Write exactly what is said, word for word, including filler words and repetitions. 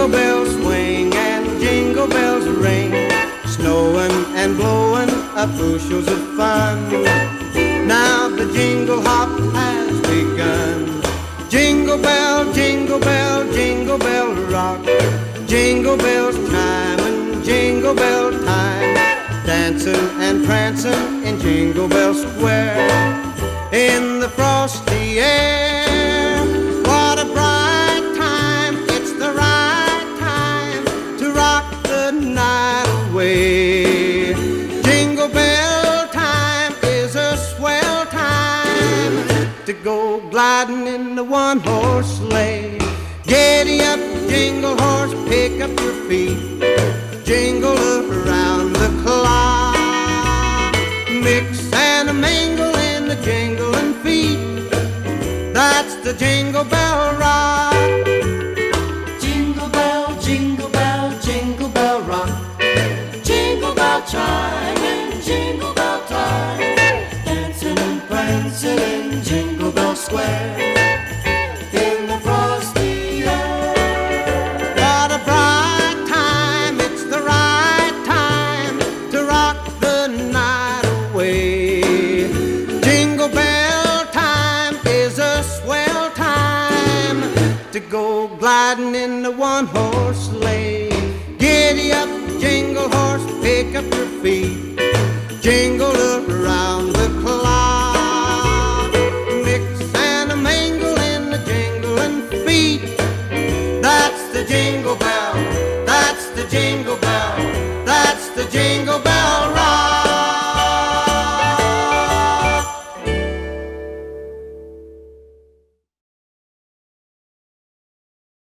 Jingle bells swing and jingle bells ring, snowing and blowing up bushels of fun. Now the jingle hop has begun. Jingle bell, jingle bell, jingle bell rock, jingle bells chime and jingle bell time, dancing and prancing in Jingle Bell Square. In the frosty air, what a bright time, it's the right time to rock the night away. Jingle bell time is a swell time to go gliding in the one-horse sleigh. Giddy up, jingle horse, pick up your feet, jingle around the clock, mix and a mingle in the jingling feet. That's the Jingle Bell